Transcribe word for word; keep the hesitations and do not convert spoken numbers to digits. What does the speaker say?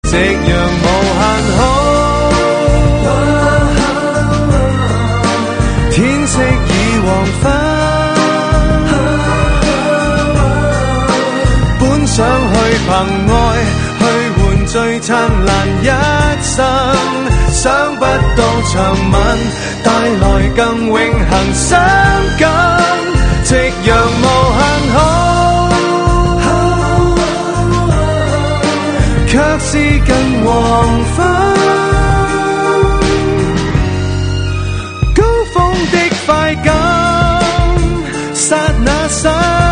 夕陽無限好。天色已黃昏，本想去憑愛去換最燦爛一生，想不到長吻帶來更永恆傷感，夕陽無限好，卻是近黃昏。高峰的快感，剎那剎